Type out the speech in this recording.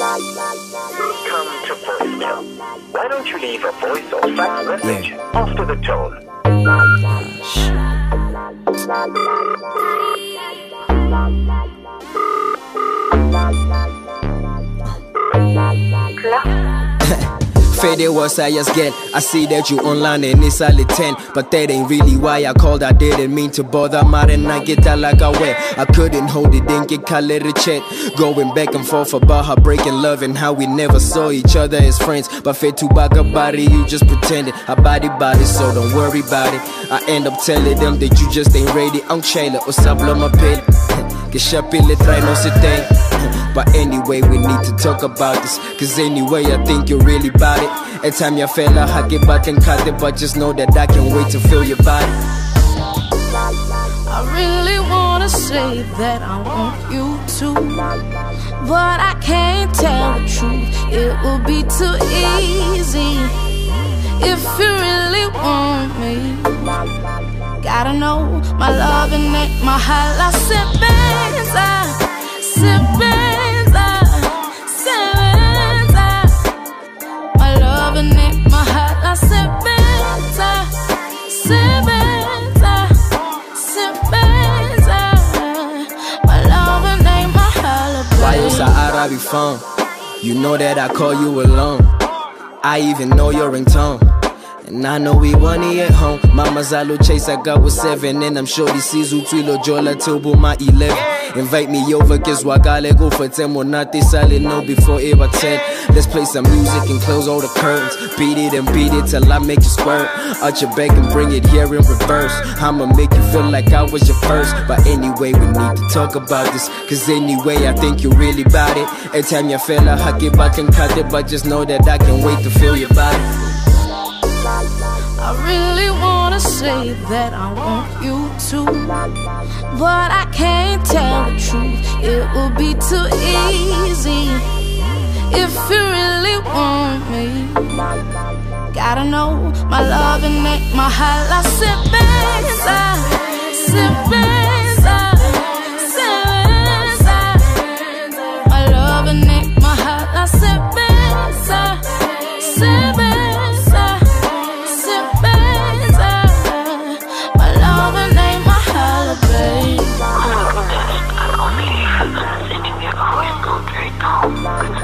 Welcome to voicemail. Why don't you leave a voice or fax message after the tone? Fade was I just get. I see that you online and it's only 10, but that ain't really why I called. I didn't mean to bother, and I get that like I wear. I couldn't hold it, didn't get caught, let it chat. Going back and forth about her breaking love and how we never saw each other as friends. But fed to back about it, you just pretended. I body, so don't worry about it. I end up telling them that you just ain't ready. I'm Chayla, or sablo my pele. Que chapile try no se tem. But anyway, we need to talk about this, cause anyway, I think you're really about it. Every time you fella, I get back and cut it, but just know that I can't wait to feel your body. I really wanna say that I want you to, but I can't tell the truth, it will be too easy. If you really want me, gotta know my love and ain't my heart. La sepenza, sepenza, sepenza. My love and ain't my heart. La sepenza, sepenza, sepenza. My love and ain't my heart. Why you say I be phone? You know that I call you alone. I even know your ringtone. And I know we want it at home. Mama Zalo chase I got with 7, and I'm sure this season Twilo Jola Tobo my 11. Invite me over, guess what? Gotta go for 10 more not this solid no before ever 10. Let's play some music and close all the curtains. Beat it and beat it till I make you squirt. Out your back and bring it here in reverse. I'ma make you feel like I was your first. But anyway, we need to talk about this, cause anyway, I think you really about it. Every time you fella, I get back and cut it, but just know that I can't wait to feel your body. I really wanna say that I want you to, but I can't tell the truth, it will be too easy. If you really want me, gotta know my love and ain't my heart. La sepenza, sepenza, sepenza. My love and ain't my heart. La sepenza, sepenza. I'll only leave a message if your voice goes right now.